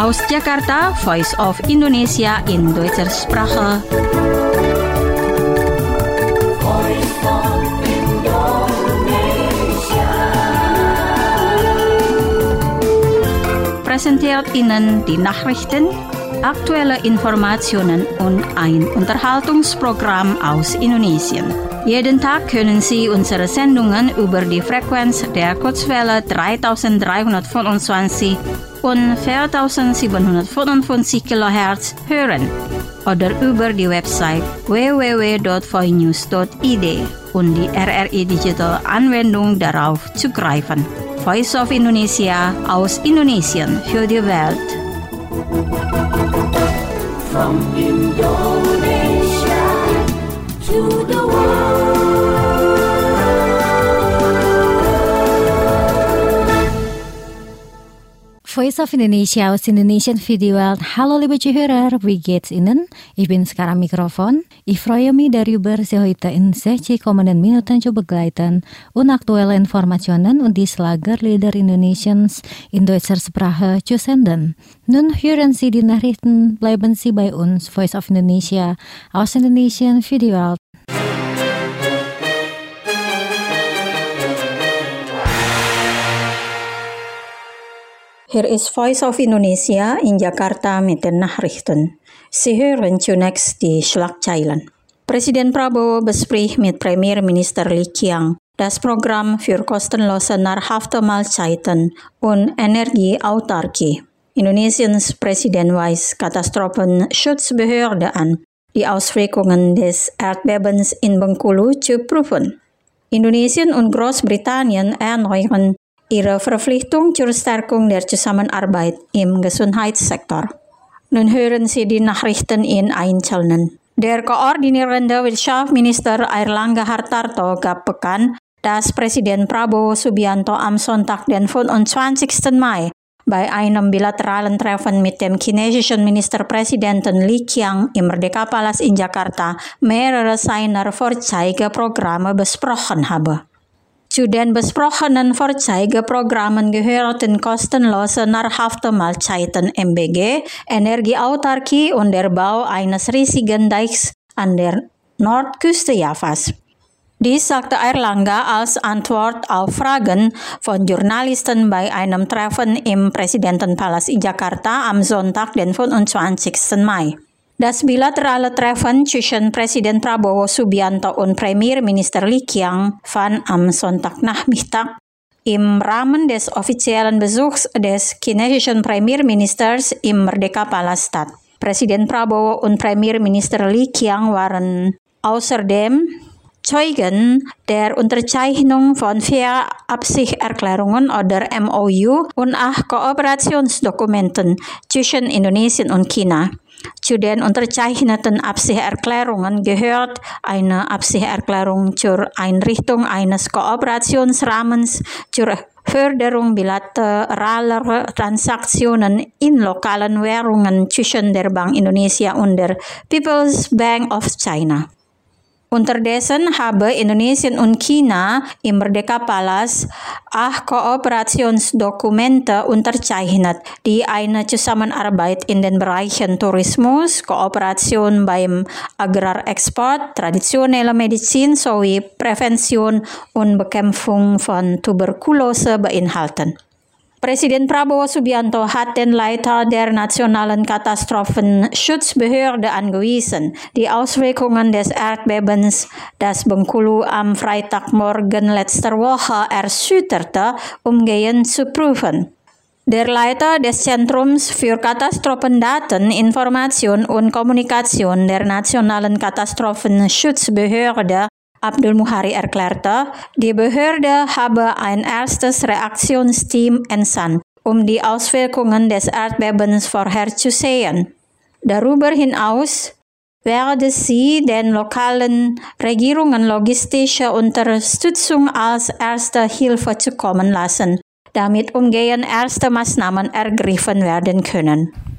Aus Jakarta, Voice of Indonesia in deutscher Sprache. Präsentiert Ihnen die Nachrichten, aktuelle Informationen und ein Unterhaltungsprogramm aus Indonesien. Jeden Tag können Sie unsere Sendungen über die Frequenz der Kurzwelle 3325 und 4755 kHz hören oder über die Website www.voinews.id und die RRI Digital Anwendung darauf zugreifen. Voice of Indonesia aus Indonesien für die Welt. From Indonesia to the world. Voice of Indonesia aus Indonesian für die Welt. Hallo liebe Zuhörer, wie geht's Ihnen? Ich bin sekarang Mikrofon. Ich freue mich darüber, Sie heute in 60 kommenden Minuten zu begleiten und aktuelle Informationen und die Schlagerlieder Indonesiens in deutscher Sprache zu senden. Nun hören Sie die Nachrichten, bleiben Sie bei uns, Voice of Indonesia aus Indonesian für die Welt. Hier ist Voice of Indonesia in Jakarta mit den Nachrichten. Sie hören zunächst die Schlagzeilen. Präsident Prabowo bespricht mit Premierminister Lee Qiang das Programm für kostenlose nahrhafte Mahlzeiten und Energieautarkie. Indonesiens Präsident weist Katastrophenschutzbehörde an, die Auswirkungen des Erdbebens in Bengkulu zu prüfen. Indonesien und Großbritannien erneuern ihre Verpflichtung zur Stärkung der Zusammenarbeit im Gesundheitssektor. Nun hören Sie die Nachrichten in Einzelnen. Der koordinierende Wirtschaftsminister Airlangga Hartarto gab bekannt, dass Präsident Prabowo Subianto am Sonntag, den 25. Mai, bei einem bilateralen Treffen mit dem chinesischen Ministerpräsidenten Li Qiang im Merdeka-Palast in Jakarta mehrere seiner Vorzeigeprogramme besprochen habe. Zu den besprochenen Vorzeigeprogrammen gehörten kostenlose nahrhafte Mahlzeiten MBG, Energieautarkie und der Bau eines riesigen Deichs an der Nordküste Javas. Dies sagte Airlangga als Antwort auf Fragen von Journalisten bei einem Treffen im Präsidentenpalast in Jakarta am Sonntag, den 25. Mai. Das bilaterale Treffen zwischen Präsident Prabowo Subianto und Premierminister Lee Qiang fand am Sonntagnachmittag im Rahmen des offiziellen Besuchs des chinesischen Premierministers im Merdeka-Palast statt. Präsident Prabowo und Premierminister Lee Qiang waren außerdem Zeugen der Unterzeichnung von 4 Absichtserklärungen oder MOU und 8 Kooperationsdokumenten zwischen Indonesien und China. Zu den unterzeichneten Absichtserklärungen gehört eine Absichtserklärung zur Einrichtung eines Kooperationsrahmens zur Förderung bilateraler Transaktionen in lokalen Währungen zwischen der Bank Indonesia und der People's Bank of China. Unterdessen habe Indonesien und China im Merdeka-Palast 8 Kooperationsdokumente unterzeichnet, die eine Zusammenarbeit in den Bereichen Tourismus, Kooperation beim Agrarexport, traditionelle Medizin sowie Prävention und Bekämpfung von Tuberkulose beinhalten. Präsident Prabowo Subianto hat den Leiter der Nationalen Katastrophenschutzbehörde angewiesen, die Auswirkungen des Erdbebens, das Bengkulu am Freitagmorgen letzter Woche erschütterte, umgehend zu prüfen. Der Leiter des Zentrums für Katastrophendaten, Information und Kommunikation der Nationalen Katastrophenschutzbehörde, Abdul Muhari, erklärte, die Behörde habe ein erstes Reaktionsteam entsandt, um die Auswirkungen des Erdbebens vorherzusehen. Darüber hinaus werde sie den lokalen Regierungen logistische Unterstützung als erste Hilfe zukommen lassen, damit umgehend erste Maßnahmen ergriffen werden können.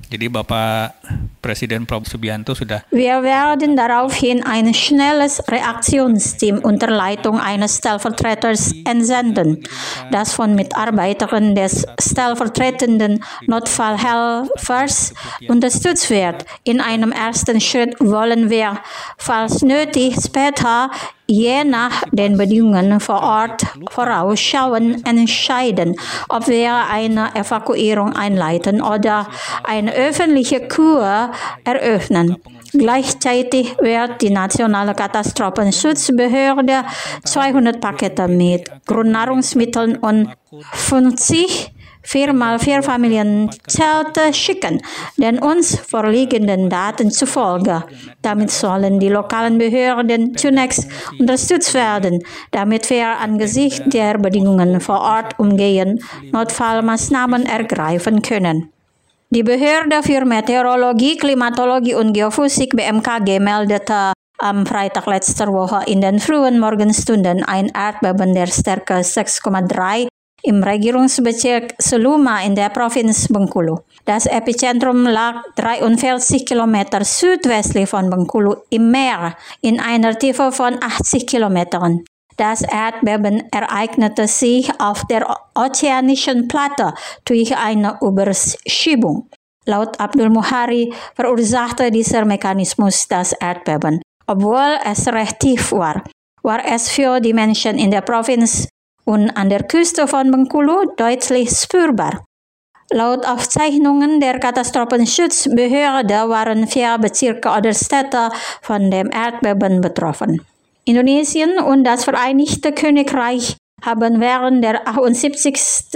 Jadi Bapak Presiden Prabowo Subianto sudah Wir werden daraufhin ein schnelles Reaktionsteam unter Leitung eines Stellvertreters entsenden, das von Mitarbeitern des stellvertretenden Notfallhelfers unterstützt wird. In einem ersten Schritt wollen wir, falls nötig, später je nach den Bedingungen vor Ort vorausschauend entscheiden, ob wir eine Evakuierung einleiten oder eine öffentliche Kur eröffnen. Gleichzeitig wird die nationale Katastrophenschutzbehörde 200 Pakete mit Grundnahrungsmitteln und 50 4x4 Familienzelte schicken, den uns vorliegenden Daten zufolge. Damit sollen die lokalen Behörden zunächst unterstützt werden, damit wir angesichts der Bedingungen vor Ort umgehend Notfallmaßnahmen ergreifen können. Die Behörde für Meteorologie, Klimatologie und Geophysik BMKG meldete am Freitag letzter Woche in den frühen Morgenstunden ein Erdbeben der Stärke 6,3 im Regierungsbezirk Seluma in der Provinz Bengkulu. Das Epizentrum lag 43 Kilometer südwestlich von Bengkulu im Meer in einer Tiefe von 80 Kilometern. Das Erdbeben ereignete sich auf der ozeanischen Platte durch eine Überschiebung. Laut Abdul Muhari verursachte dieser Mechanismus das Erdbeben. Obwohl es recht tief war es für die Menschen in der Provinz und an der Küste von Bengkulu deutlich spürbar. Laut Aufzeichnungen der Katastrophenschutzbehörde waren 4 Bezirke oder Städte von dem Erdbeben betroffen. Indonesien und das Vereinigte Königreich haben während der 78.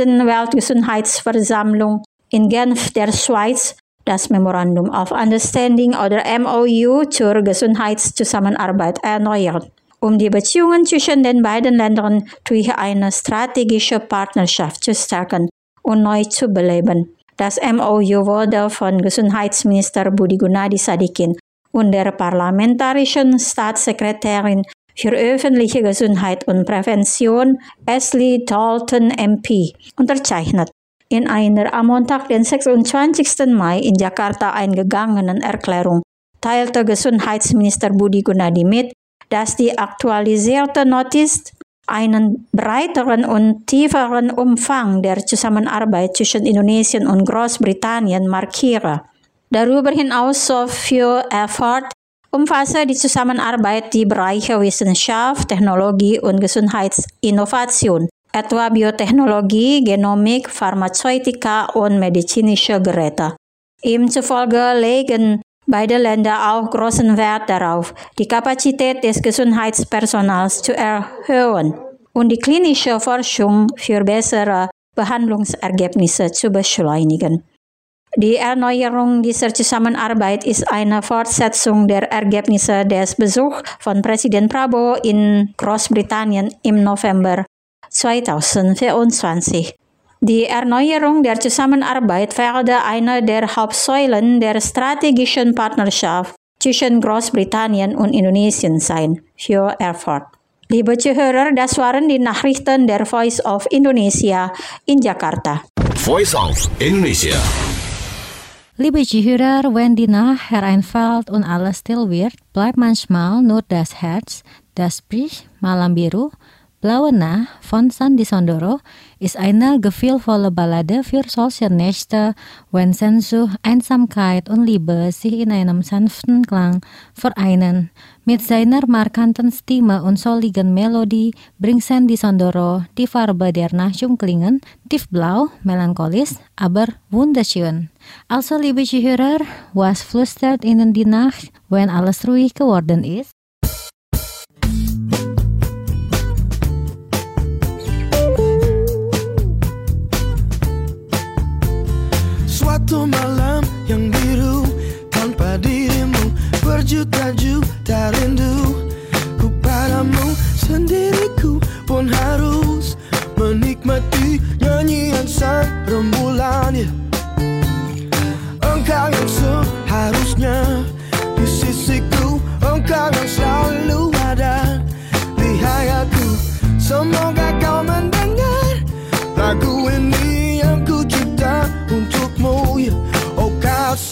Weltgesundheitsversammlung in Genf der Schweiz das Memorandum of Understanding oder MOU zur Gesundheitszusammenarbeit erneuert, um die Beziehungen zwischen den beiden Ländern durch eine strategische Partnerschaft zu stärken und neu zu beleben. Das MOU wurde von Gesundheitsminister Budi Gunadi Sadikin und der parlamentarischen Staatssekretärin für öffentliche Gesundheit und Prävention Ashley Dalton MP unterzeichnet. In einer am Montag, den 26. Mai in Jakarta eingegangenen Erklärung teilte Gesundheitsminister Budi Gunadi mit, dass die aktualisierte Notiz einen breiteren und tieferen Umfang der Zusammenarbeit zwischen Indonesien und Großbritannien markiere. Darüber hinaus für Erfurt umfasse die Zusammenarbeit die Bereiche Wissenschaft, Technologie und Gesundheitsinnovation, etwa Biotechnologie, Genomik, Pharmazeutika und medizinische Geräte. Ihm zufolge legen beide Länder auch großen Wert darauf, die Kapazität des Gesundheitspersonals zu erhöhen und die klinische Forschung für bessere Behandlungsergebnisse zu beschleunigen. Die Erneuerung dieser Zusammenarbeit ist eine Fortsetzung der Ergebnisse des Besuchs von Präsident Prabowo in Großbritannien im November 2024. Die Erneuerung der Zusammenarbeit werde eine der Hauptsäulen der strategischen Partnerschaft zwischen Großbritannien und Indonesien sein, für Erfurt. Liebe Zuhörer, das waren die Nachrichten der Voice of Indonesia in Jakarta. Voice of Indonesia. Liebe Zuhörer, wenn die Nacht hereinfällt und alles still wird, bleibt manchmal nur das Herz, das spricht. Malam Biru, Blaue Nacht von Sandi Sondoro ist eine gefühlvolle Ballade für solche Nächte, wenn Sehnsucht, Einsamkeit und Liebe sich in einem sanften Klang vereinen. Mit seiner markanten Stimme und soligen Melodie bringt Sandi Sondoro die Farbe der Nacht zum Klingen, tiefblau, melancholisch, aber wunderschön. Also, liebe Zuhörer, was flüstert Ihnen die Nacht, wenn alles ruhig geworden ist? Suatu malam yang biru, tanpa dirimu berjuta-juta rindu. Ku padamu, sendiriku pun harus menikmati nyanyian sang rembulan. Engkau yang seharusnya di sisiku, engkau yang selalu ada di hayatku. Semoga kau mendengar lagu ini yang ku cipta untukmu. Oh, kau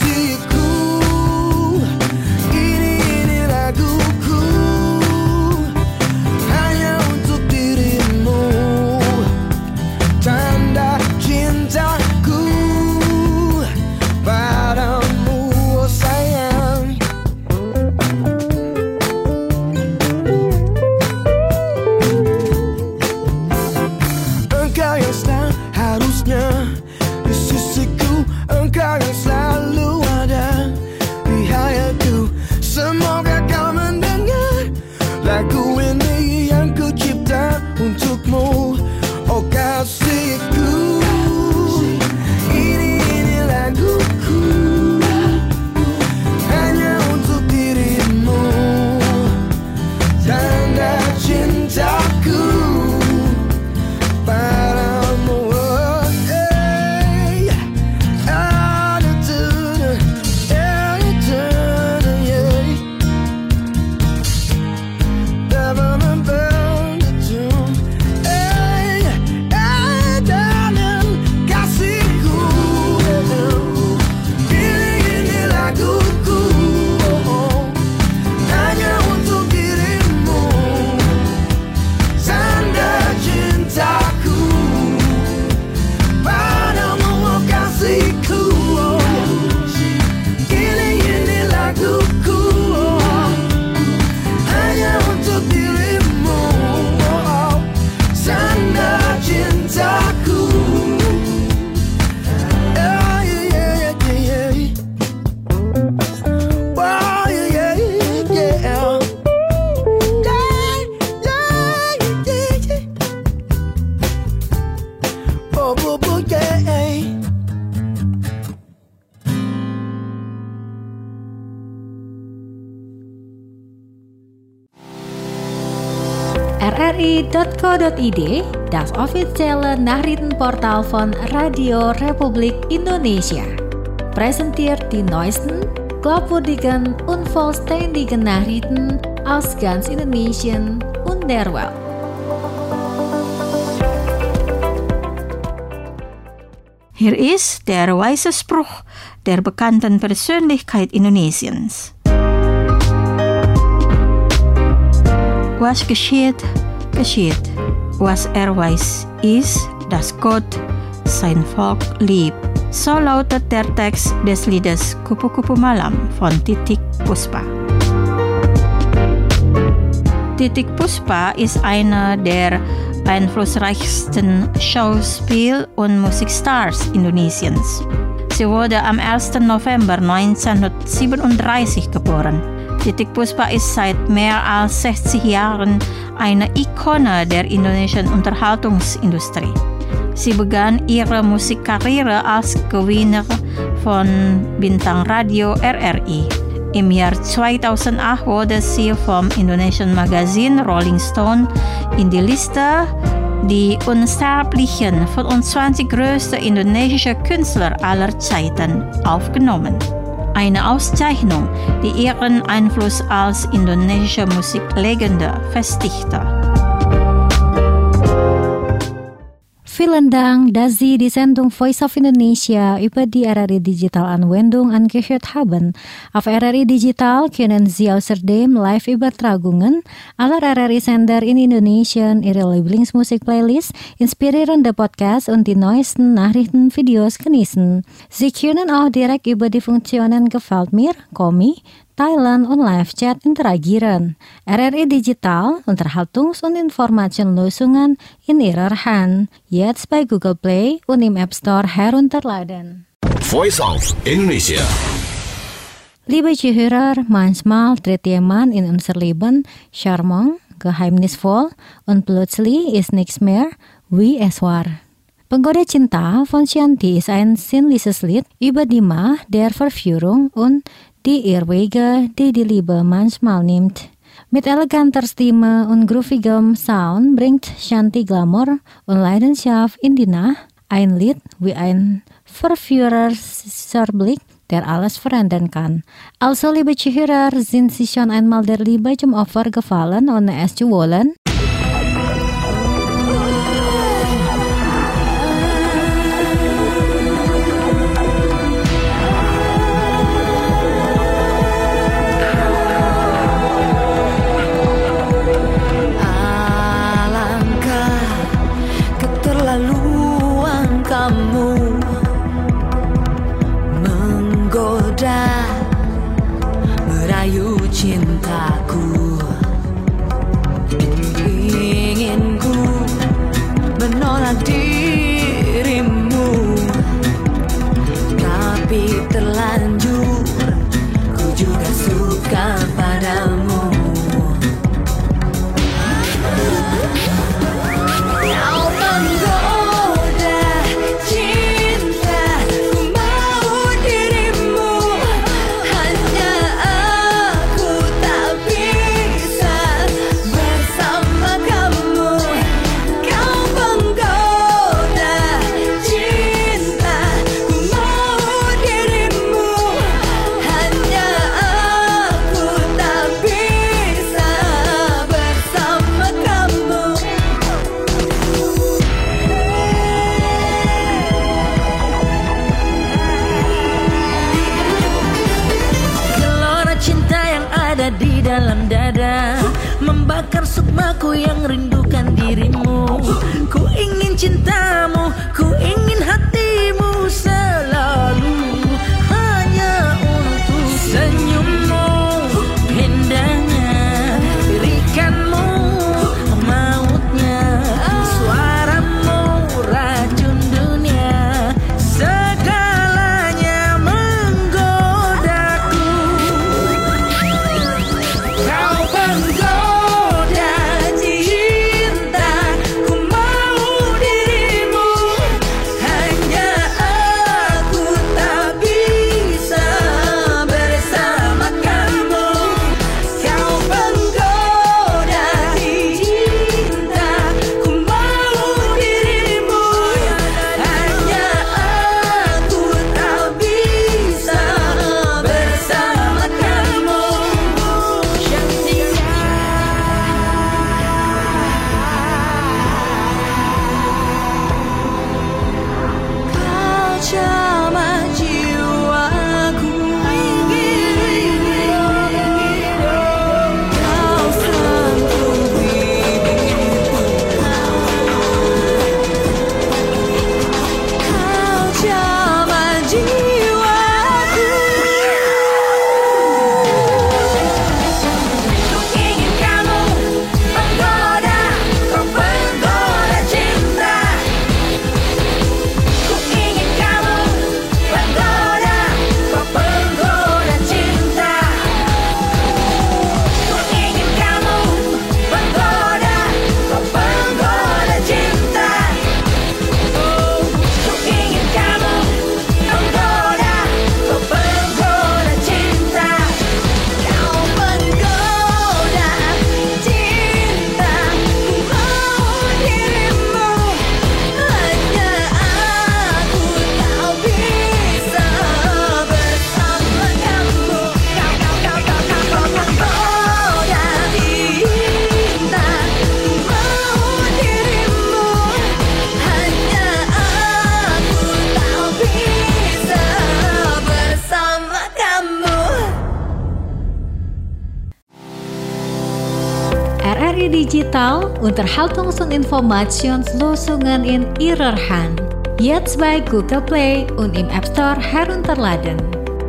rri.co.id, das officiële nachrichtenportal van Radio Republik Indonesia. Presenteert die neuesten, glaubwürdigen und vollständigen Nachrichten aus ganz Indonesien und der Welt. Hier ist der weise Spruch der bekannten Persönlichkeit Indonesiens. Was geschieht, geschieht. Was weiß ist, dass Gott sein Volk liebt. So lautet der Text des Liedes Kupu-Kupu Malam von Titiek Puspa. Titiek Puspa ist einer der einflussreichsten Schauspiel- und Musikstars Indonesiens. Sie wurde am 1. November 1937 geboren. Titiek Puspa ist seit mehr als 60 Jahren eine Ikone der indonesischen Unterhaltungsindustrie. Sie begann ihre Musikkarriere als Gewinner von Bintang Radio RRI. Im Jahr 2008 wurde sie vom Indonesian Magazine Rolling Stone in die Liste die unsterblichen 25 größte indonesische Künstler aller Zeiten aufgenommen. Eine Auszeichnung, die ihren Einfluss als indonesische Musiklegende festigte. Vielen Dank, dass Sie die Sendung Voice of Indonesia über die RRI Digital Anwendung angehört haben. Auf RRI Digital können Sie außerdem Live-Übertragungen aller RRI-Sender in Indonesien, Ihre Lieblingsmusik-Playlist, inspirierende Podcasts und die neuesten Nachrichtenvideos genießen. Sie können auch direkt über die Funktionen Gefällt mir, Komi, Thailand und Live-Chat interagieren. RRI Digital, Unterhaltungs- und Informationslösungen in Ihrer Hand. Jetzt bei Google Play und im App Store herunterladen. Voice of Indonesia. Liebe Zuhörer, manchmal tritt jemand in unser Leben charmant, geheimnisvoll und plötzlich ist nichts mehr wie es war. Penggoda Cinta von Shanti ist ein sinnliches Lied über die Macht der Verführung und die Irrwege, die die Liebe manchmal nimmt. Mit eleganter Stimme und groovigem Sound bringt Shanti Glamour und Leidenschaft in die Nacht, ein Lied wie ein Verführerblick, der alles verändern kann. Also, liebe Zuhörer, sind Sie schon einmal der Liebe zum Opfer gefallen, ohne es zu wollen? Merayu cintaku, ingin ku menolak dirimu, tapi terlanjur ku juga suka padamu. Kau menggoda cinta, ku mau dirimu, hanya aku tak bisa bersama kamu. Kau menggoda cinta, ku mau dirimu, hanya aku tak bisa bersama kamu. Gelora cinta yang ada di dalam dada membakar sukmaku yang rindukan dirimu. Ku ingin cintamu, ku ingin hatimu selalu hanya untuk senyummu, indahnya lirikanmu, mautnya suaramu, racun dunia, segalanya menggodaku. Kau menggoda cinta, ku mau dirimu, hanya aku tak bisa bersama RRI Digital unterhaltungsun informationslösungen in ihrer Hand. Jetzt bei Google Play und im App Store herunterladen.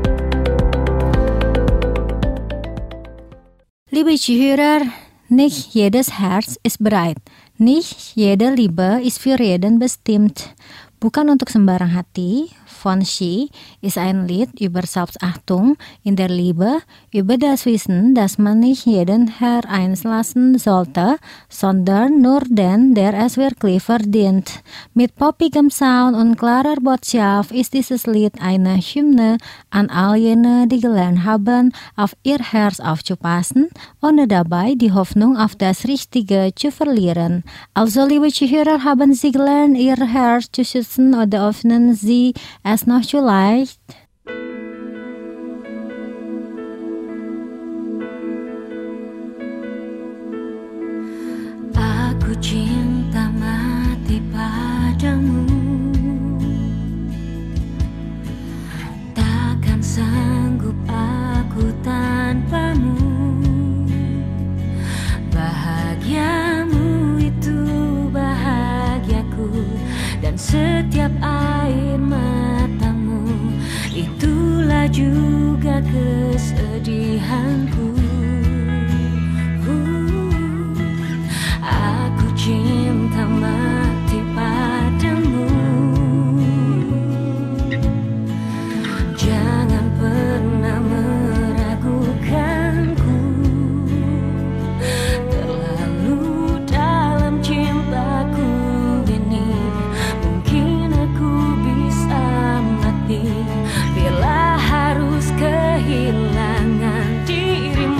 Liebe Zuhörer, nicht jedes Herz ist bereit. Nicht jede Liebe ist für jeden bestimmt. Bukan untuk sembarang hati. Von She ist ein Lied über Selbstachtung in der Liebe, über das Wissen, dass man nicht jeden hereinlassen sollte, sondern nur den, der es wirklich verdient. Mit poppigem Sound und klarer Botschaft ist dieses Lied eine Hymne an all jene, die gelernt haben, auf ihr Herz aufzupassen, ohne dabei die Hoffnung auf das Richtige zu verlieren. Also, liebe Zuhörer, haben Sie gelernt, Ihr Herz zu schützen oder öffnen Sie es noch zu leicht? Aku cinta mati padamu, takkan sanggup aku tanpamu. Bahagiamu itu bahagiaku, dan setiap air matamu itulah juga kesedihanku. Aku cinta mati padamu. Jangan pernah meragukanku. Terlalu dalam cintaku ini, mungkin aku bisa mati bila harus kehilangan dirimu.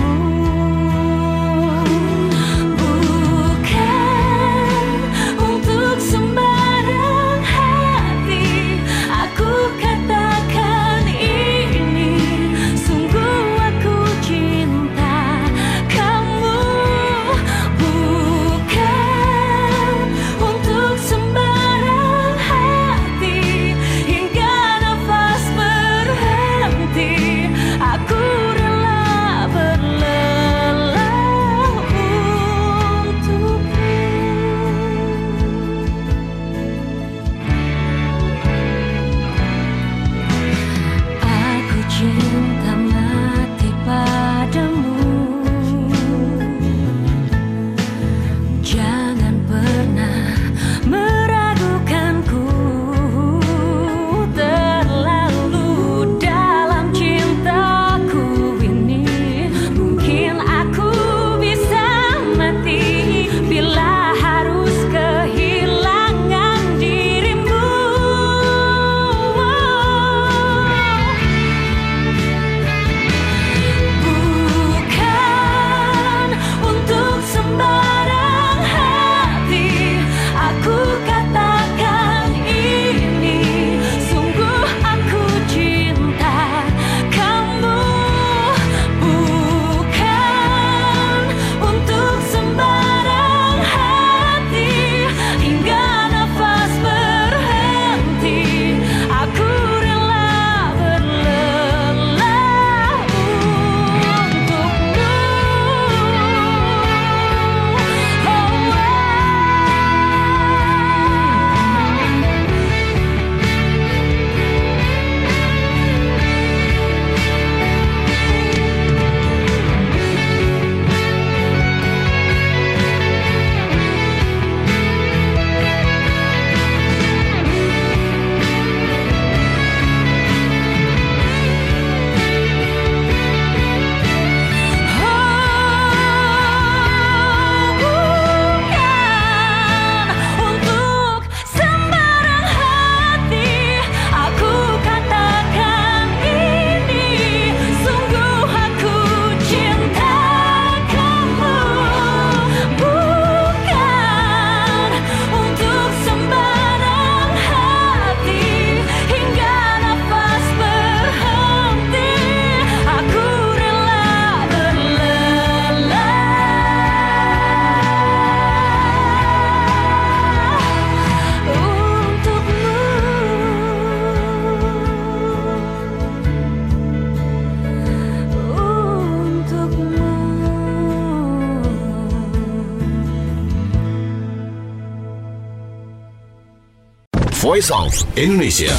Voice of Indonesia.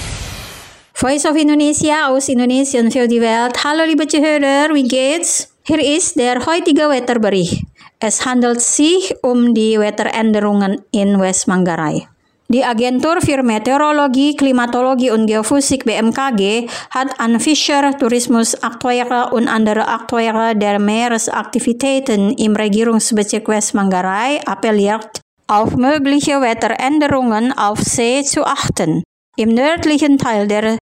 Voice of Indonesia aus Indonesien für die Welt. Hallo liebe Zuhörer, wie geht's? Hier ist der heutige Wetterbericht. Es handelt sich die Wetteränderungen in West-Manggarai. Die Agentur für Meteorologie, Klimatologie und Geophysik BMKG hat an Fischer, Tourismusakteure und andere Akteure der Meeresaktivitäten im Regierungsbezirk West-Manggarai appelliert, auf mögliche Wetteränderungen auf See zu achten. Im nördlichen Teil der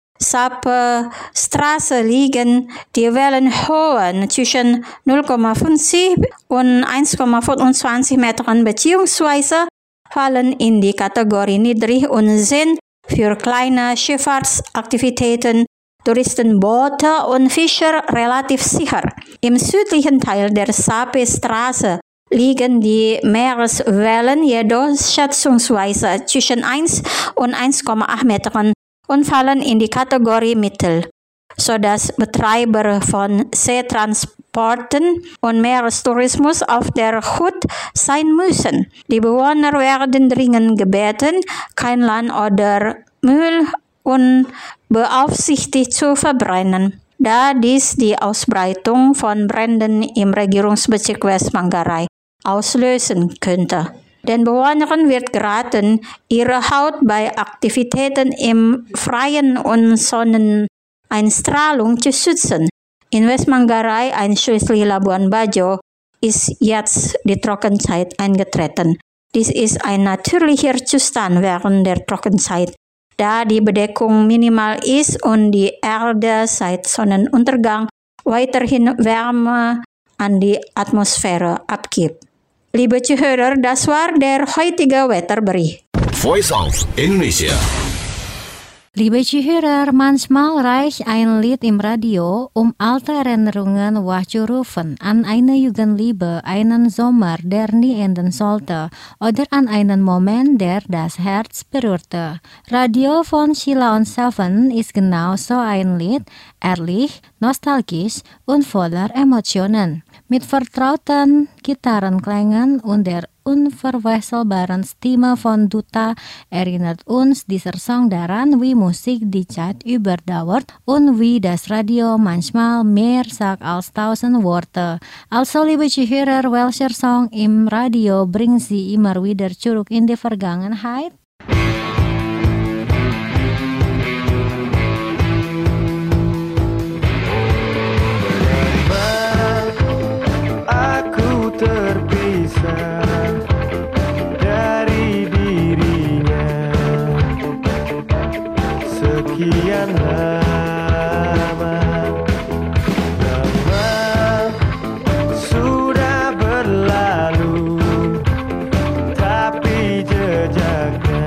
Sape-Straße liegen die Wellenhöhen zwischen 0,50 und 1,25 Metern bzw. fallen in die Kategorie niedrig und sind für kleine Schifffahrtsaktivitäten, Touristenboote und Fischer relativ sicher. Im südlichen Teil der Sape-Straße liegen die Meereswellen jedoch schätzungsweise zwischen 1 und 1,8 Metern und fallen in die Kategorie Mittel, sodass Betreiber von Seetransporten und Meerestourismus auf der Hut sein müssen. Die Bewohner werden dringend gebeten, kein Land oder Müll unbeaufsichtigt zu verbrennen, da dies die Ausbreitung von Bränden im Regierungsbezirk West-Manggarai auslösen könnte. Den Bewohnern wird geraten, ihre Haut bei Aktivitäten im Freien und Sonneneinstrahlung zu schützen. In West-Manggarai, einschließlich Labuan Bajo, ist jetzt die Trockenzeit eingetreten. Dies ist ein natürlicher Zustand während der Trockenzeit, da die Bedeckung minimal ist und die Erde seit Sonnenuntergang weiterhin Wärme an die Atmosphäre abgibt. Liebe Zuhörer, das war der heutige Wetterbericht. Voice of Indonesia. Liebe Zuhörer, manchmal reicht ein Lied im Radio, alte Erinnerungen wachzurufen an eine Jugendliebe, einen Sommer, der nie enden sollte, oder an einen Moment, der das Herz berührte. Radio von Sheila on 7 ist genauso ein Lied, ehrlich, nostalgisch und voller Emotionen. Mit vertrauten Gitarrenklängen und der unverwechselbaren Stimme von Duta erinnert uns dieser Song daran, wie Musik die Zeit überdauert und wie das Radio manchmal mehr sagt als 1000 Worte. Also liebe Zuhörer, welcher Song im Radio bringt Sie immer wieder zurück in die Vergangenheit? Sekian lama sudah berlalu, tapi jejaknya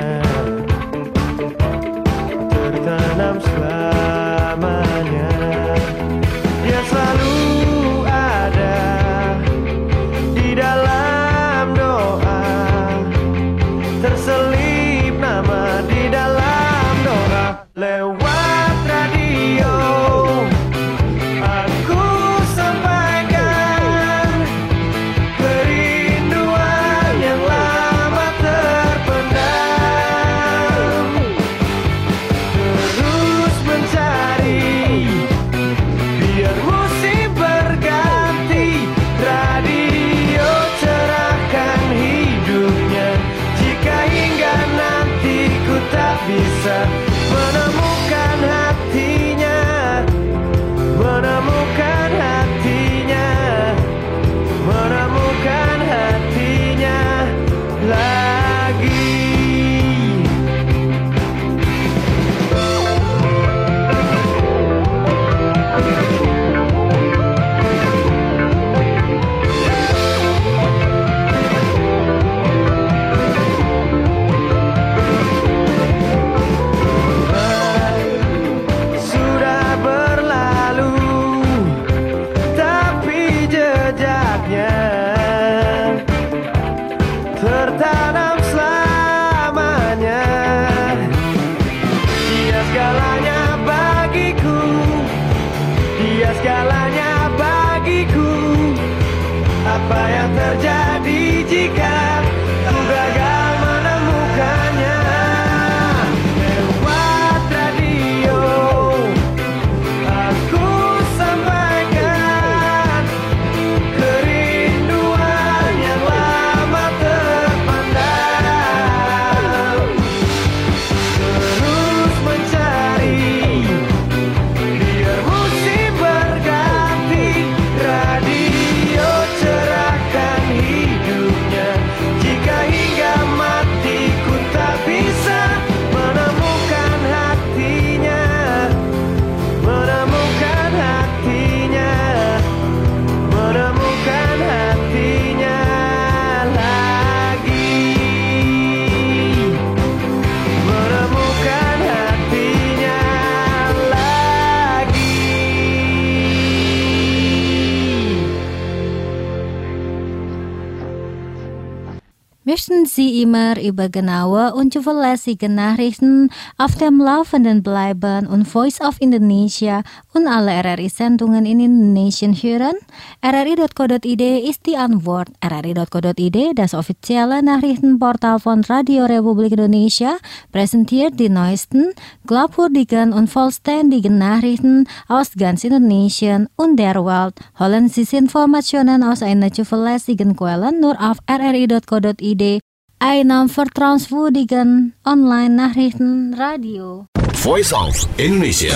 Möchten Sie immer über genaue und zuverlässige Nachrichten auf dem Laufenden bleiben und Voice of Indonesia und alle RRI-Sendungen in Indonesian hören? RRI.co.id ist die Antwort. RRI.co.id, das offizielle Nachrichtenportal von Radio Republik Indonesia, präsentiert die neuesten, glaubwürdigen und vollständigen Nachrichten aus ganz Indonesien und der Welt. Holen Sie Informationen aus einer zuverlässigen Quelle nur auf RRI.co.id. Einem vertrauenswürdigen Online-Nachrichtenradio. Voice of Indonesia.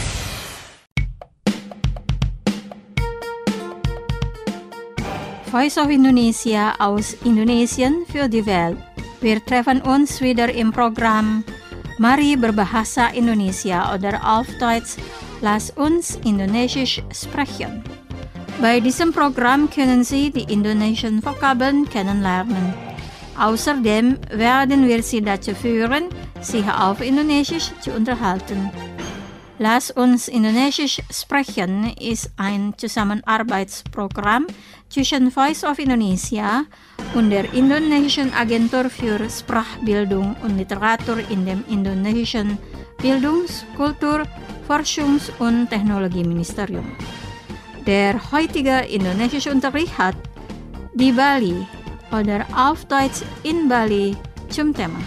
Voice of Indonesia aus Indonesien für die Welt. Wir treffen uns wieder im Programm Mari berbahasa Indonesia oder auf Deutsch Lass uns Indonesisch sprechen. Bei diesem Programm können Sie die indonesischen Vokabeln kennenlernen. Außerdem werden wir Sie dazu führen, sich auf Indonesisch zu unterhalten. Lass uns Indonesisch sprechen ist ein Zusammenarbeitsprogramm zwischen Voice of Indonesia und der Indonesischen Agentur für Sprachbildung und Literatur in dem indonesischen Bildungs-, Kultur-, Forschungs- und Technologieministerium. Der heutige indonesische Unterricht hat di Bali oder auf Deutsch in Bali zum Thema.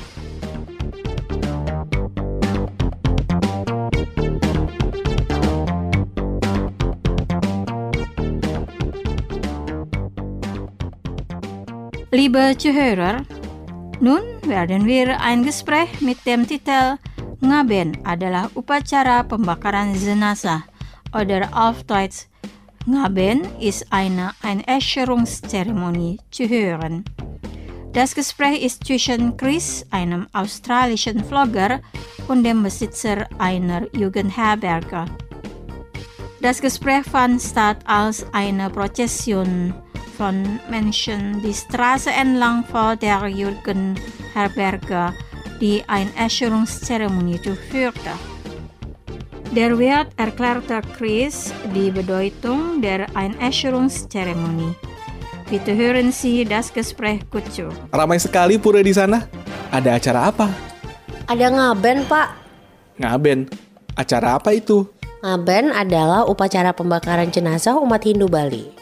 Liebe Zuhörer, nun werden wir ein Gespräch mit dem Titel Ngaben adalah upacara pembakaran jenazah oder auf Deutsch Ngaben ist eine Einäscherungszeremonie zu hören. Das Gespräch ist zwischen Chris, einem australischen Vlogger, und dem Besitzer einer Jugendherberge. Das Gespräch fand statt, als eine Prozession von Menschen die Straße entlang vor der Jugendherberge die Einäscherungszeremonie durchführte. Der Wirt erklärte Chris die Bedeutung der Einäscherungszeremonie. Bitte hören Sie das Gespräch gut zu. Ramai sekali pura di sana. Ada acara apa? Ada ngaben, Pak. Ngaben. Acara apa itu? Ngaben adalah upacara pembakaran jenazah umat Hindu Bali.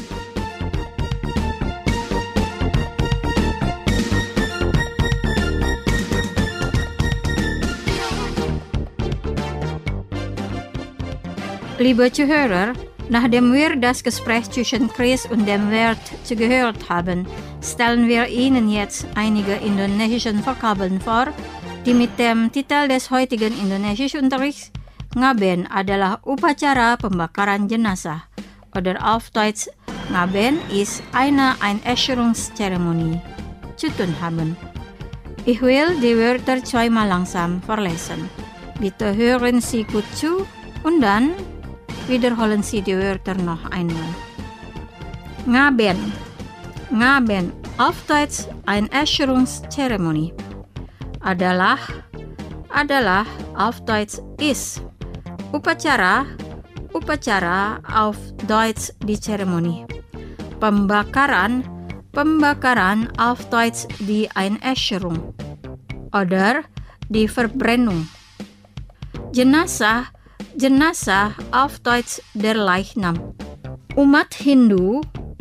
Liebe Zuhörer, nachdem wir das Gespräch zwischen Chris und dem Wirt zugehört haben, stellen wir Ihnen jetzt einige indonesische Vokabeln vor, die mit dem Titel des heutigen Indonesischunterrichts Ngaben adalah upacara pembakaran jenazah oder auf Deutsch Ngaben ist eine Einäscherungszeremonie zu tun haben. Ich will die Wörter zweimal langsam vorlesen. Bitte hören Sie gut zu und dann wiederholen Sie die Wörter noch einmal. Ngaben. Ngaben, auf Deutsch Einäscherungszeremonie. Adalah, auf Deutsch ist. Upacara, auf Deutsch die Zeremonie. Pembakaran, auf Deutsch die Einäscherung. Oder die Verbrennung. Jenazah, auf Deutsch der Leichnam. Umat Hindu,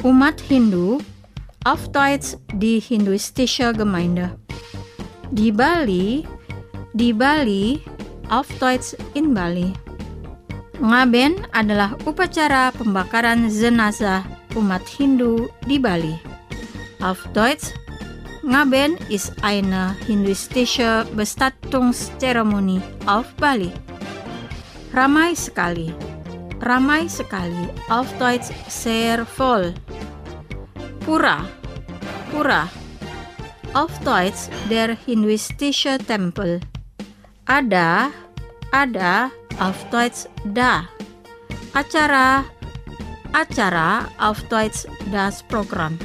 auf Deutsch die hinduistische Gemeinde. Di Bali, auf Deutsch in Bali. Ngaben adalah upacara pembakaran jenazah umat Hindu di Bali. Auf Deutsch, Ngaben ist eine hinduistische Bestattungszeremonie auf Bali. Ramai sekali, auf Deutsch sehr voll. Pura, auf Deutsch der hinduistische Tempel. Ada, auf Deutsch da. Acara, auf Deutsch das Programm.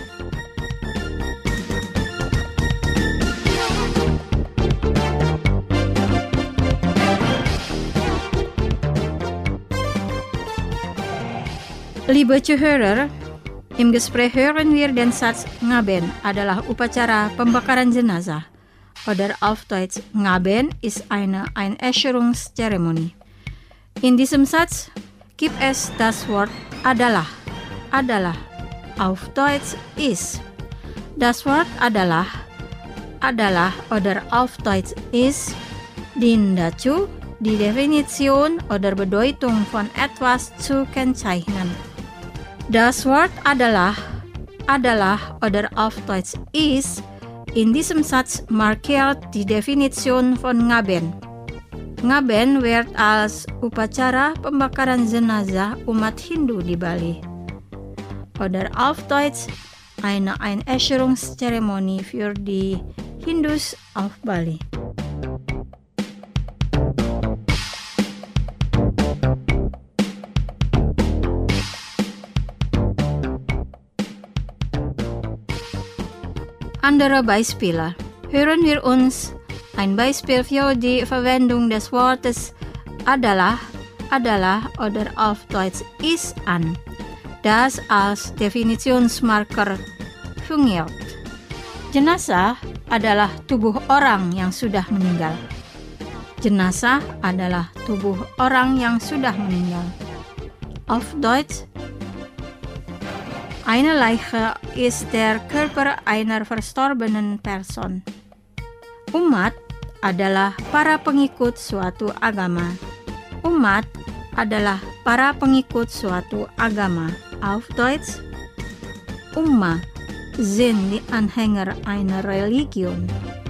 Liebe Zuhörer, Im Gespräch hören wir den Satz Ngaben adalah upacara pembakaran jenazah. Oder auf Deutsch, Ngaben ist eine Einäscherungszeremonie. In diesem Satz gibt es das Wort adalah. Auf Deutsch ist. Das Wort adalah oder auf Deutsch ist dient dazu, die Definition oder Bedeutung von etwas zu kennzeichnen. Das Wort adalah oder auf Deutsch ist in diesem Satz markiert die Definition von Ngaben. Ngaben wird als upacara pembakaran jenazah umat Hindu di Bali. Oder auf Deutsch eine Einäscherungszeremonie für die Hindus auf Bali. Andere Beispiele. Hören wir uns ein Beispiel für die Verwendung des Wortes adalah oder auf Deutsch ist an, das als Definitionsmarker fungiert. Jenazah adalah tubuh orang yang sudah meninggal. Jenazah adalah tubuh orang yang sudah meninggal. Auf Deutsch, eine Leiche ist der Körper einer verstorbenen Person. Umat adalah para pengikut suatu agama. Umat adalah para pengikut suatu agama. Auf Deutsch, Ummah sind die Anhänger einer Religion.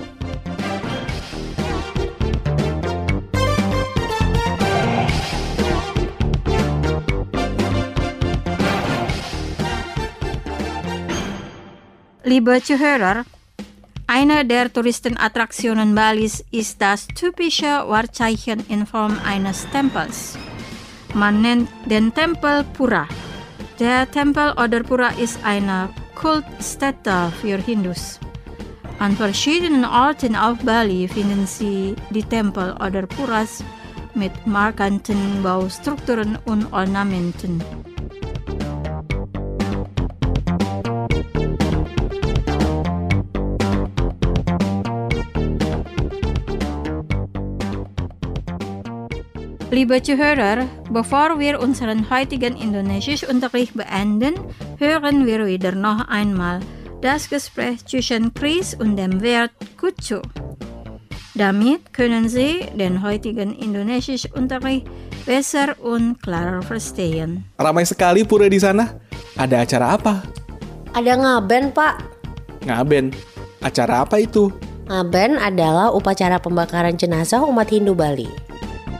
Liebe Zuhörer, eine der Touristenattraktionen Balis ist das typische Wahrzeichen in Form eines Tempels. Man nennt den Tempel Pura. Der Tempel oder Pura ist eine Kultstätte für Hindus. An verschiedenen Orten auf Bali finden Sie die Tempel oder Puras mit markanten Baustrukturen und Ornamenten. Liebe Zuhörer, bevor wir unseren heutigen Indonesischunterricht beenden, hören wir wieder noch einmal das Gespräch zwischen Chris und dem Wert Kucu. Damit können Sie den heutigen Indonesischunterricht besser und klarer verstehen. Ramai sekali pura di sana. Ada acara apa? Ada ngaben, Pak. Ngaben. Acara apa itu? Ngaben adalah upacara pembakaran jenazah umat Hindu Bali.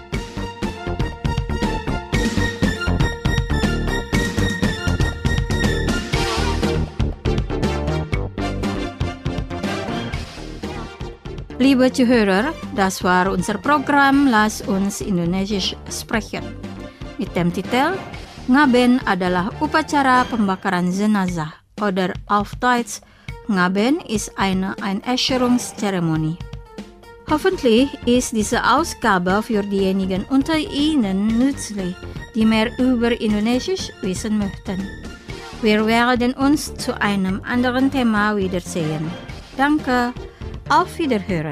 Liebe Zuhörer, das war unser Programm Lass uns Indonesisch sprechen. Mit dem Titel Ngaben adalah upacara pembakaran jenazah oder auf Deutsch Ngaben ist eine Einäscherungszeremonie. Hoffentlich ist diese Ausgabe für diejenigen unter Ihnen nützlich, die mehr über Indonesisch wissen möchten. Wir werden uns zu einem anderen Thema wiedersehen. Danke. Auf Wiederhören.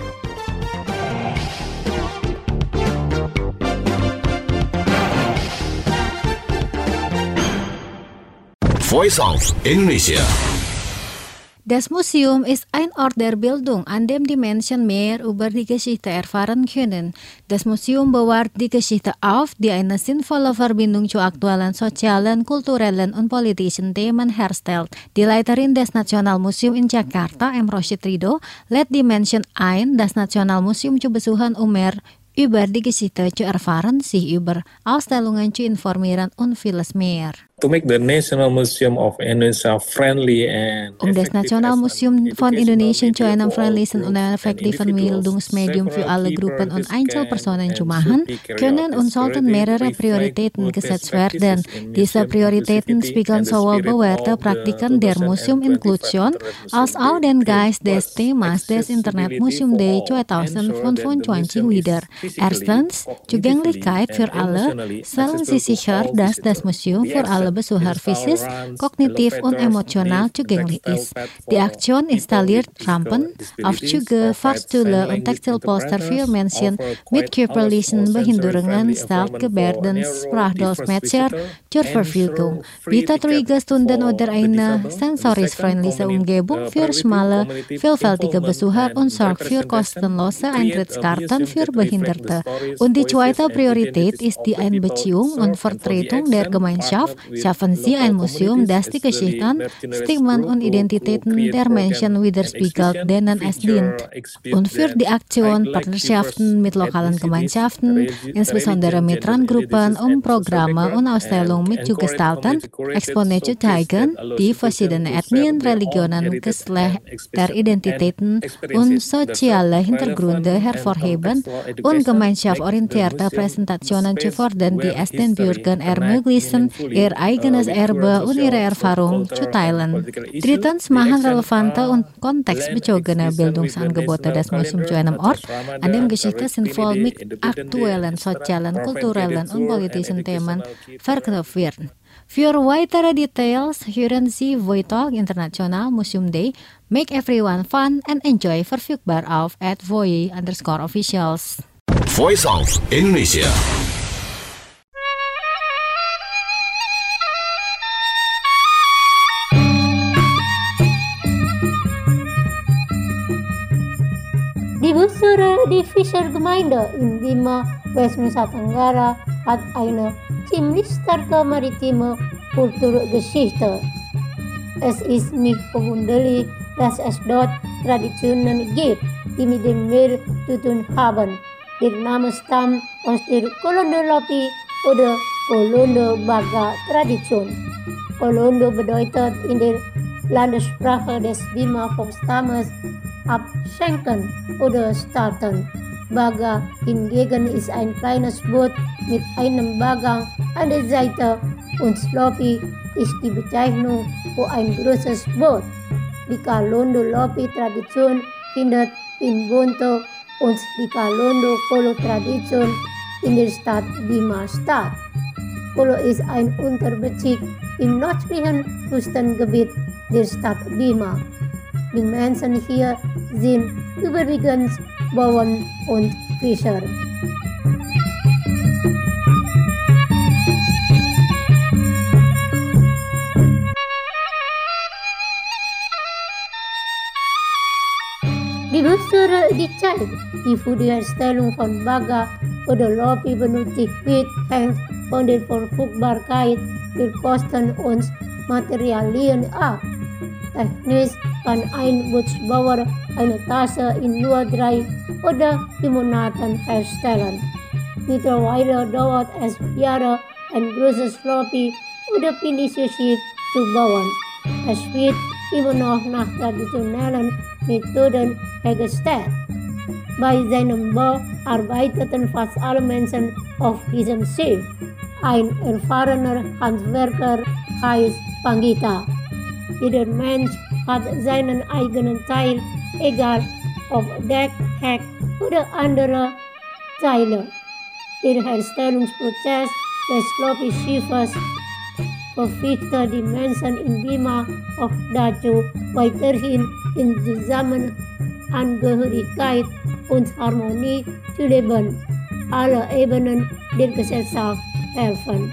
Voice of Indonesia. Das Museum ist ein Ort der Bildung, an dem die Menschen mehr über die Geschichte erfahren können. Das Museum bewahrt die Geschichte auf, die eine sinnvolle Verbindung zu aktuellen sozialen, kulturellen und politischen Themen herstellt. Die Leiterin des Nationalmuseum in Jakarta, M. Roshid Ridho, lädt die Menschen ein, das Nationalmuseum zu besuchen, um mehr über die Geschichte zu erfahren, sich über Ausstellungen zu informieren und vieles mehr. To make the National Museum of Indonesia friendly and das Nationalmuseum von Indonesien zu einem friendlichen und effektiven Bildungsmedium für alle Gruppen und Einzelpersonen zu machen, können und sollten mehrere Prioritäten gesetzt werden. Diese Prioritäten spiegeln sowohl bewährte Praktiken der Museuminklusion als auch den Geist des Themas des Internet Museum Day 2025 wider. Erstens, Zugänglichkeit für alle. Stellen Sie sicher, dass das Museum für alle soziale besuhar fizisch, kognitiv und emotional zugänglich ist. Die Aktion installiert Rampen, Aufzüge, Fahrstühle und Textilposter für Menschen mit körperlichen Behinderungen statt Gebärdensprachdolmetscher zur Verfügung, bietet ruhige Stunden oder eine sensorisch-freundliche Umgebung für schmale, vielfältige Besucher und sorgt für kostenlose Eintrittskarten für Behinderte. Und die zweite Priorität ist die Einbeziehung und Vertretung der Gemeinschaft. Schaffen Sie ein Museum, das die Geschichten, Stigmen und Identitäten der Menschen widerspiegelt, denen es dient. Und für die Aktion Partnerschaften mit lokalen Gemeinschaften, insbesondere mit Randgruppen, Programme und Ausstellungen mitzugestalten, Expone zu zeigen, die verschiedenen Ethnien, Religionen, Geschlechteridentitäten und soziale Hintergründe hervorheben und gemeinschaftsorientierte Präsentationen zu fördern, die es den Bürgern ermöglichen, ihr eigenes Erbe und ihre Erfahrung zu teilen. Drittens, machen relevante und kontextbezogene Bildungsangebote des Museums zu einem Ort, an dem Geschichte sinnvoll mit aktuellen, sozialen, kulturellen und politischen Themen verknüpft wird. Für weitere Details hören Sie Voitalk International Museum Day Make Everyone Fun and Enjoy verfügbar auf @voi_officials. Voice of Indonesia. Die Busser die Fischergemeinde in Bima, West Nusa Tenggara hat eine ziemlich starke maritime Kulturgeschichte. Es ist nicht verwunderlich, dass es dort Traditionen gibt, die mit dem Meer zu tun haben. Der Name stammt aus der Kolondo Lopi oder Kolondo Baga Tradition. Kolondo bedeutet in der Landessprache des Bima Volksstammes abschenken oder starten. Baga hingegen ist ein kleines Boot mit einem Bagang an der Seite und Slopi ist die Bezeichnung für ein großes Boot. Die Kalondo Lopi Tradition findet in Bonto und die Kalondo Kolo Tradition in der Stadt Bima statt. Kolo ist ein Unterbezirk im nördlichen Küstengebiet der Stadt Bima. Die Menschen hier sind überwiegend Bauern und Fischer. Die Busser die Zeit, die für die Herstellung von Baga oder Lopi benötigt wird, hängt von der Verfügbarkeit der Kosten und Materialien ab. Technisch kann ein Bootsbauer eine Tasse in nur 3 oder 4 Monaten herstellen. Mittlerweile dauert es Jahre, ein großes Lopi oder Pinisi-Schiff zu bauen. Es wird immer noch nach traditionellen Methoden hergestellt. Bei seinem Bau arbeiteten fast alle Menschen auf diesem Schiff. Ein erfahrener Handwerker heißt Pangita. Jeder Mensch hat seinen eigenen Teil, egal ob Deck, Heck oder andere Teile. Der Herstellungsprozess des Lopi-Schiffes verpflichtet die Menschen in Bima auch dazu, weiterhin in Zusammenangehörigkeit und Harmonie zu leben. Alle Ebenen der Gesellschaft helfen.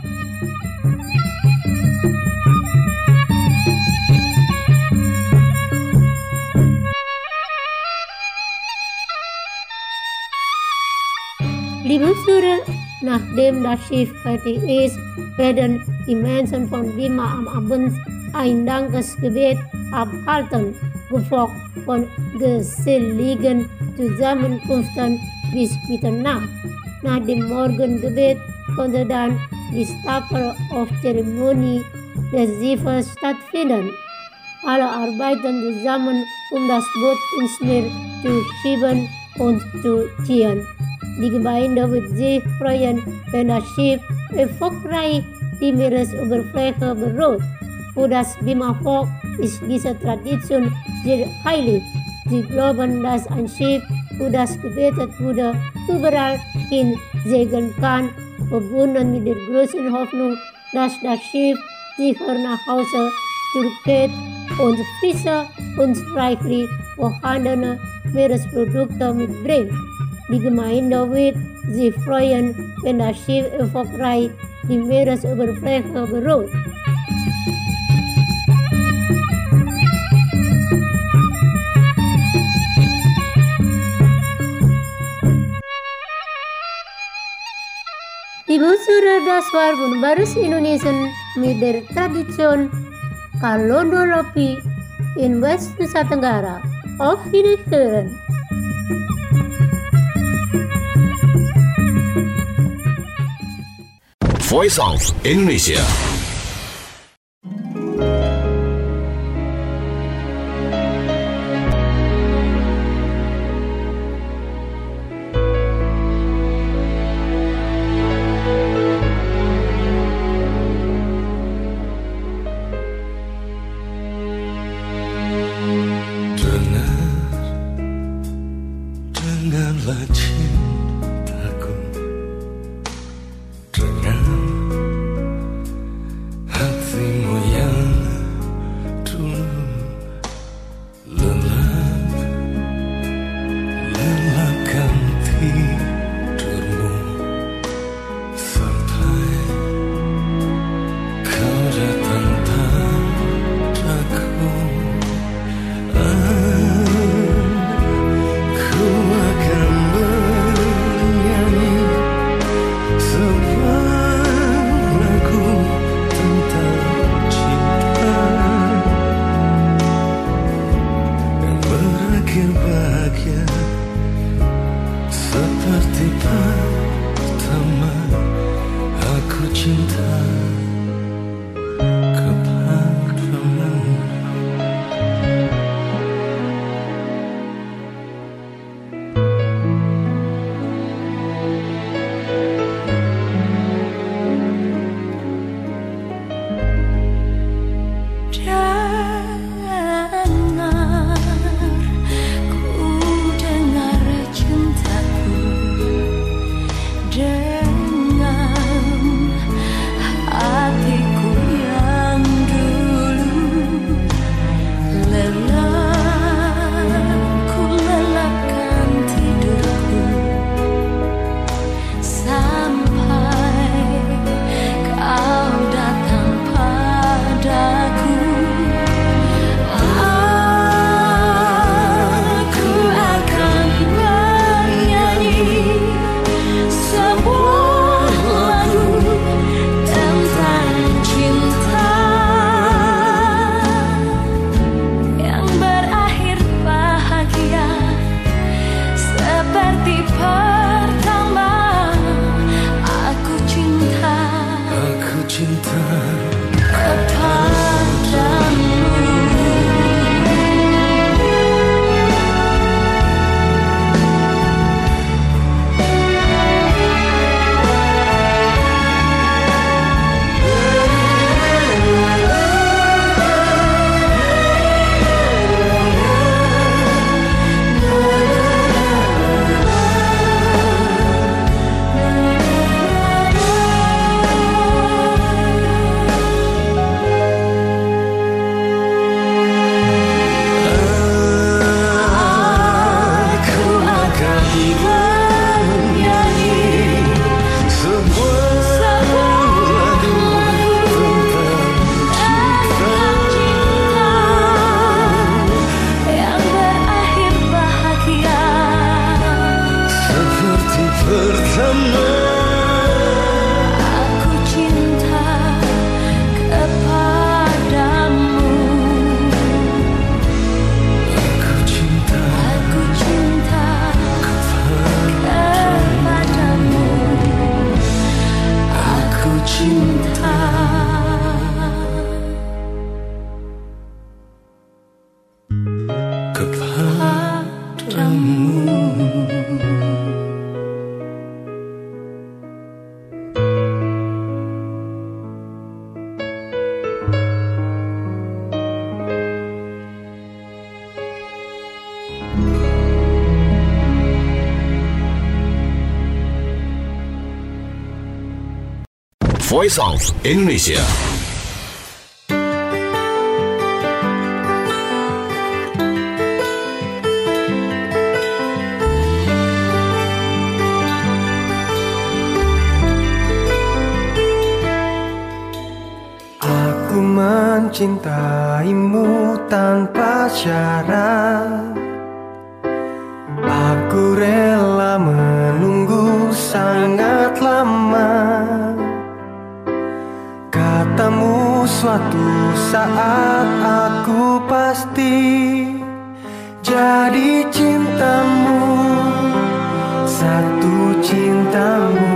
Liebe Zuhörer, nachdem das Schiff fertig ist, werden die Menschen von Bima am Abend ein Dankesgebet abhalten, gefolgt von geselligen Zusammenkünften bis Mitternacht. Nach dem Morgengebet konnte dann die Stapel of Zeremonie des Schiffes stattfinden. Alle arbeiten zusammen, um das Boot ins Meer zu schieben und zu ziehen. Die Gemeinde wird sich freuen, wenn das Schiff erfolgreich die Meeresoberfläche berührt. Für das Bima-Volk ist diese Tradition sehr heilig. Sie glauben, dass ein Schiff, für das gebetet wurde, überall hin segeln kann, verbunden mit der großen Hoffnung, dass das Schiff Sie nach Hause zurückkehrt und frische und reichlich vorhandene Meeresprodukte mitbringt. Die Gemeinde wird sich freuen, wenn das Schiff erfolgreich die Meeresoberfläche berührt. Ibu Surya, das war Wunderbares Indonesien mit der Tradition Kalondolopi in West Nusa Tenggara. Auf Wiederhören. Voice of Indonesia. Dengarlah cintaku, dengan hatimu yang dulu lelahkan tidurmu sampai kau datang padaku. Ku akan bernyanyi sebuah lagu tentang cinta yang berakhir bahagia seperti pertama aku cinta kepadamu. Dengar cintaku dengan hatiku yang dulu ku lelahkan tidurku sampai kau datang padaku. Aku akan bernyanyi sebuah lagu tentang cinta yang berakhir bahagia seperti pertama aku cinta kepadamu. Voice of Indonesia. mencintaimu tanpa syarat. Aku rela menunggu sangat lama. Katamu suatu saat aku pasti jadi cintamu, satu cintamu.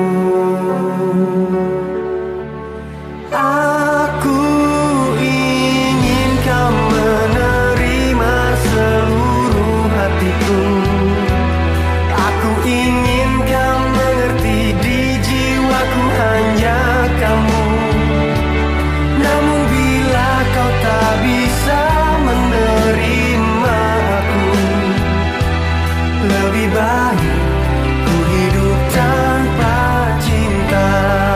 Aku ingin kau menerima seluruh hatiku. Aku ingin kau mengerti, di jiwaku hanya kamu. Namun bila kau tak bisa menerima aku, lebih baik ku hidup tanpa cinta.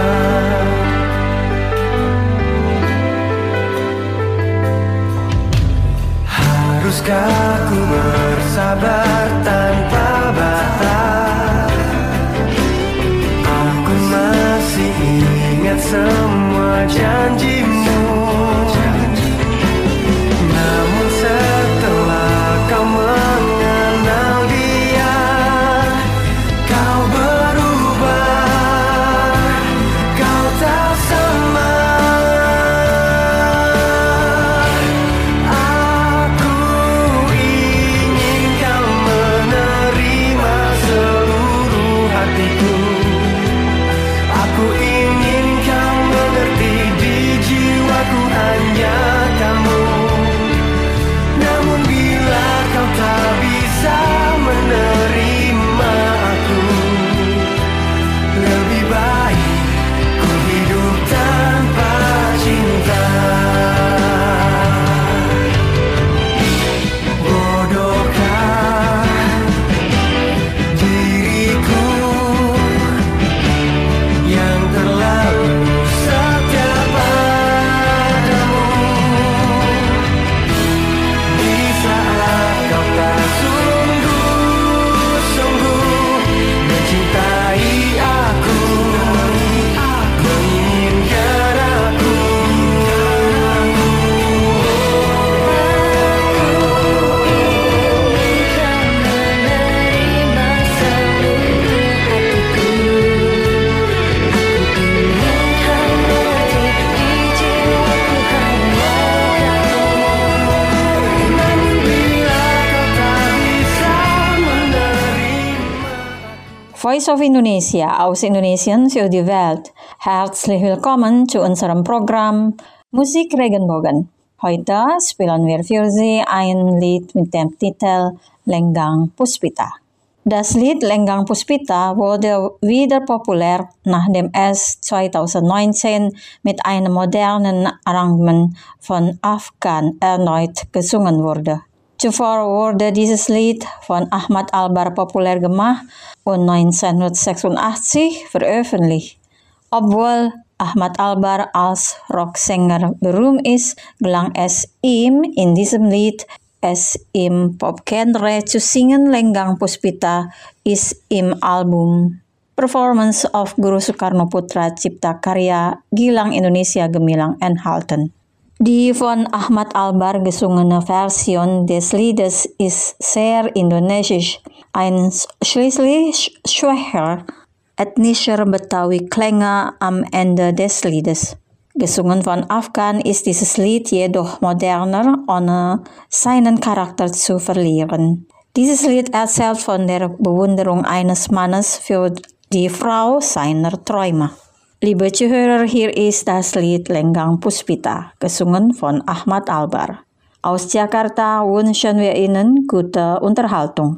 Haruskah ku bersabar tanpa batas? Aku masih ingat semua janjimu. Namun setelah kau mengenal dia, kau berubah, kau tak sama. Aku ingin kau menerima seluruh hatiku. Aku ingin kau mengerti, di jiwaku hanya kamu. Namun bila kau tak bisa menerima aku, lebih baik ku hidup tanpa cinta. Bodohkah diriku yang terlalu setia padamu, di saat kau tak sungguh-sungguh mencintai aku, menginginkan aku. Voice of Indonesia, aus Indonesien für die Welt. Herzlich willkommen zu unserem Programm Musik Regenbogen. Heute spielen wir für Sie ein Lied mit dem Titel Lenggang Puspita. Das Lied Lenggang Puspita wurde wieder populär, nachdem es 2019 mit einem modernen Arrangement von Afgan erneut gesungen wurde. Zuvor wurde dieses Lied von Ahmad Albar populär gemacht und 1986 veröffentlicht. Obwohl Ahmad Albar als Rocksänger berühmt ist, gelang es ihm in diesem Lied, es im Popgenre zu singen. Lenggang Puspita ist im Album Performance of Guru Soekarno Putra Cipta Karya Gilang Indonesia Gemilang enthalten. Die von Ahmad Albar gesungene Version des Liedes ist sehr indonesisch, ein schließlich schwächer ethnischer Betawi-Klänge am Ende des Liedes. Gesungen von Afgan ist dieses Lied jedoch moderner, ohne seinen Charakter zu verlieren. Dieses Lied erzählt von der Bewunderung eines Mannes für die Frau seiner Träume. Liebe Zuhörer, hier ist das Lied Lenggang Puspita, gesungen von Ahmad Albar. Aus Jakarta wünschen wir Ihnen gute Unterhaltung.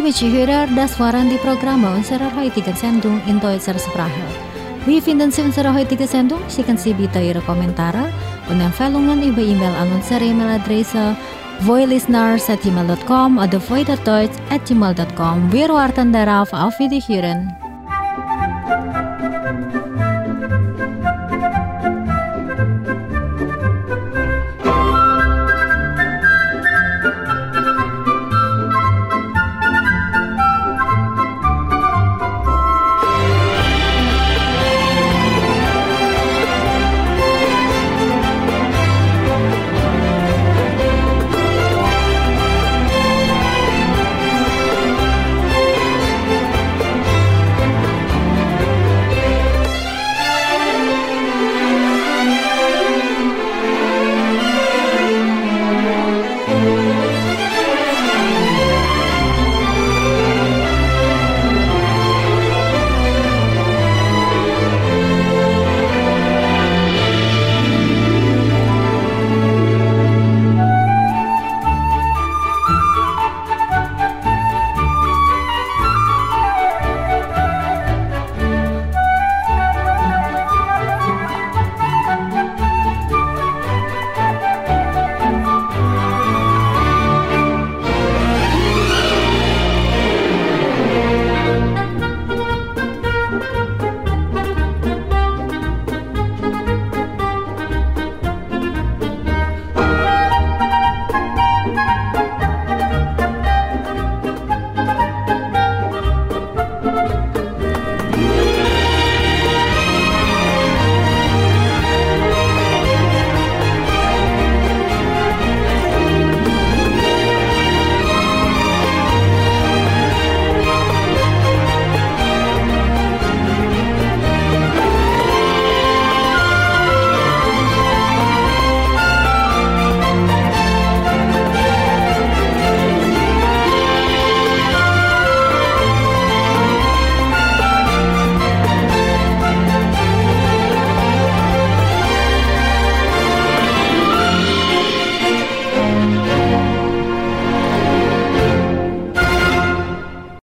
Liebe Zuhörer, das waren die Programme unserer heutigen Sendung in deutscher Sprache. Wie finden Sie unsere heutige Sendung? Schicken Sie bitte Ihre Kommentare und Empfehlungen über E-Mail an unsere E-Mail-Adresse voilisteners@gmail.com oder voiderdeutsch@gmail.com. Wir warten darauf. Auf Wiederhören.